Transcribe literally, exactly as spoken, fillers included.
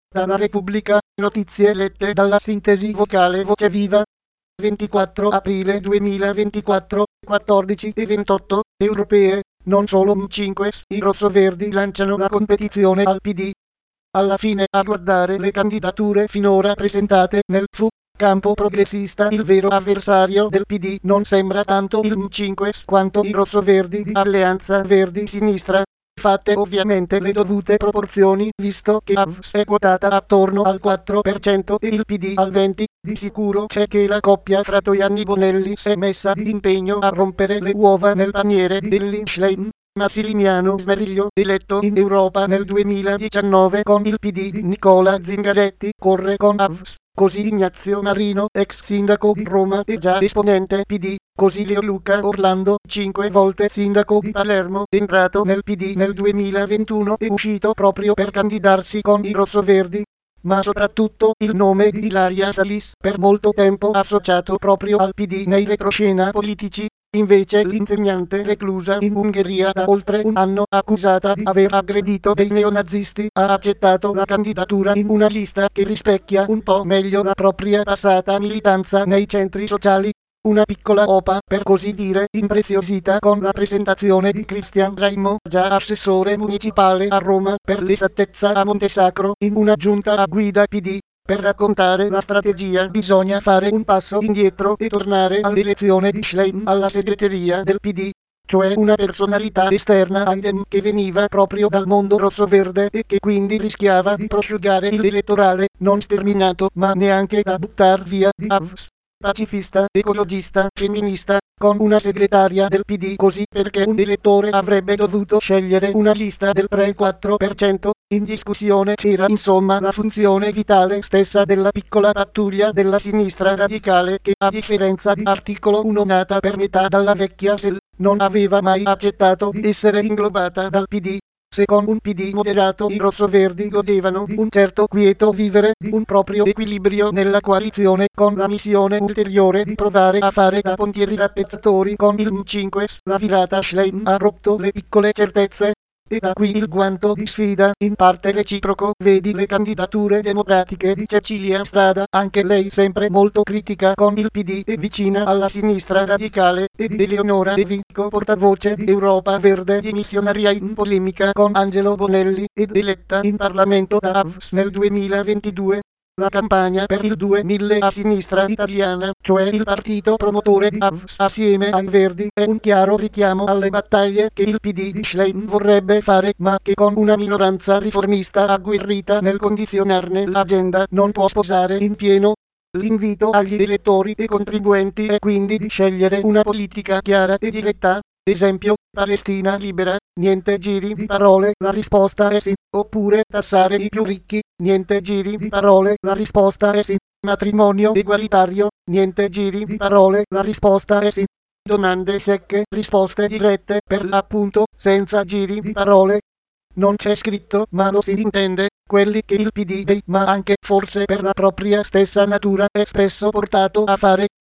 Dalla Repubblica, notizie lette dalla sintesi vocale Voce Viva. ventiquattro aprile duemilaventiquattro, quattordici e ventotto, europee, non solo M cinque, i rossoverdi lanciano la competizione al P D. Alla fine, a guardare le candidature finora presentate nel F U, campo progressista, il vero avversario del P D non sembra tanto il M cinque quanto i rossoverdi di Alleanza Verdi Sinistra. Fatte ovviamente le dovute proporzioni, visto che A V S è quotata attorno al quattro per cento e il P D al venti per cento, di sicuro c'è che la coppia Fratoianni Bonelli si è messa di impegno a rompere le uova nel paniere di Elly Schlein. Massimiliano Smeriglio, eletto in Europa nel duemiladiciannove con il P D di Nicola Zingaretti, corre con A V S, così Ignazio Marino, ex sindaco di Roma e già esponente P D, così Leoluca Orlando, cinque volte sindaco di Palermo, entrato nel P D nel duemilaventuno e uscito proprio per candidarsi con i rossoverdi. Ma soprattutto il nome di Ilaria Salis, per molto tempo associato proprio al P D nei retroscena politici. Invece l'insegnante reclusa in Ungheria da oltre un anno, accusata di aver aggredito dei neonazisti, ha accettato la candidatura in una lista che rispecchia un po' meglio la propria passata militanza nei centri sociali. Una piccola opa, per così dire, impreziosita con la presentazione di Cristian Raimo, già assessore municipale a Roma, per l'esattezza a Montesacro, in una giunta a guida P D. Per raccontare la strategia bisogna fare un passo indietro e tornare all'elezione di Schlein alla segreteria del P D, cioè una personalità esterna ai dem che veniva proprio dal mondo rossoverde e che quindi rischiava di prosciugare l'elettorale, non sterminato ma neanche da buttar via di A V S. Pacifista, ecologista, femminista, con una segretaria del P D così perché un elettore avrebbe dovuto scegliere una lista del tre quattro per cento. In discussione c'era insomma la funzione vitale stessa della piccola pattuglia della sinistra radicale che, a differenza di Articolo uno nata per metà dalla vecchia S E L, non aveva mai accettato di essere inglobata dal P D. Se con un P D moderato i rossoverdi godevano di un certo quieto vivere, di un proprio equilibrio nella coalizione, con la missione ulteriore di provare a fare da pontieri rappezzatori con il M cinque, la virata Schlein ha rotto le piccole certezze. E da qui il guanto di sfida, in parte reciproco, vedi le candidature democratiche di Cecilia Strada, anche lei sempre molto critica con il P D e vicina alla sinistra radicale, e di Eleonora De Vico, portavoce di Europa Verde dimissionaria in polemica con Angelo Bonelli, ed eletta in Parlamento da A V S nel duemilaventidue. La campagna per il duemila a sinistra italiana, cioè il partito promotore di A V S assieme ai Verdi, è un chiaro richiamo alle battaglie che il P D di Schlein vorrebbe fare, ma che con una minoranza riformista agguerrita nel condizionarne l'agenda non può sposare in pieno. L'invito agli elettori e contribuenti è quindi di scegliere una politica chiara e diretta. Esempio, Palestina libera, niente giri di parole, la risposta è sì. Oppure tassare i più ricchi, niente giri di parole, la risposta è sì. Matrimonio egualitario, niente giri di parole, la risposta è sì. Domande secche, risposte dirette, per l'appunto, senza giri di parole. Non c'è scritto, ma lo si intende, quelli che il P D dei, ma anche forse per la propria stessa natura, è spesso portato a fare.